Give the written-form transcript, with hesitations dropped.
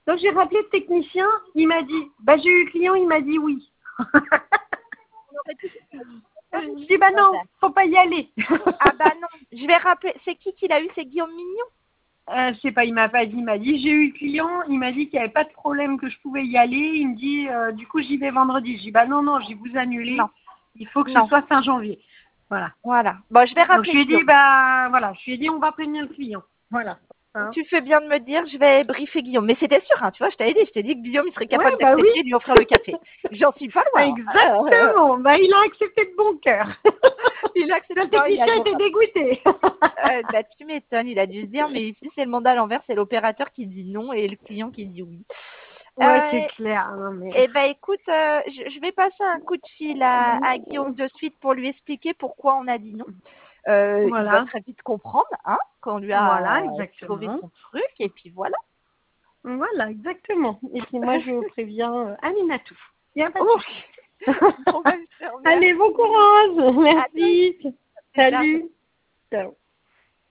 Donc j'ai rappelé le technicien, il m'a dit, bah j'ai eu le client, il m'a dit oui. Je dis bah non, faut pas y aller. Ah bah non, je vais rappeler. C'est qui l'a eu? C'est Guillaume Mignon? Je sais pas, il m'a pas dit, il m'a dit j'ai eu le client, il m'a dit qu'il n'y avait pas de problème, que je pouvais y aller. Il me dit du coup j'y vais vendredi. Je dis bah non, j'ai vous annulé. Non. Il faut que ce Non. soit fin janvier. Voilà. Voilà. Bon, je vais Donc rappeler je lui ai dit Guillaume. bah voilà, je lui ai dit on va prévenir le client. Voilà. Hein. Tu fais bien de me dire, je vais briefer Guillaume. Mais c'était sûr, hein, tu vois, je t'avais dit que Guillaume, il serait capable Ouais, bah oui. d'accepter de lui offrir le café. J'en suis pas loin. Exactement. Bah il a accepté de bon cœur. Il a accepté. Le technicien était dégoûté. Bah, tu m'étonnes, il a dû se dire, mais ici, c'est le monde à l'envers, c'est l'opérateur qui dit non et le client qui dit oui. Ouais, c'est clair. Non, mais... Eh ben, écoute, je vais passer un coup de fil à Guillaume de suite pour lui expliquer pourquoi on a dit non. Il va Voilà. très vite comprendre, hein, qu'on lui a Voilà, sauvé exactement. son truc, et puis voilà. Voilà, exactement. Et puis moi, je préviens Aminatou. Il n'y a pas de Oh. souci. Bon, ben, je te remercie. Allez, bon courage. Merci. Ciao. Salut. Ciao.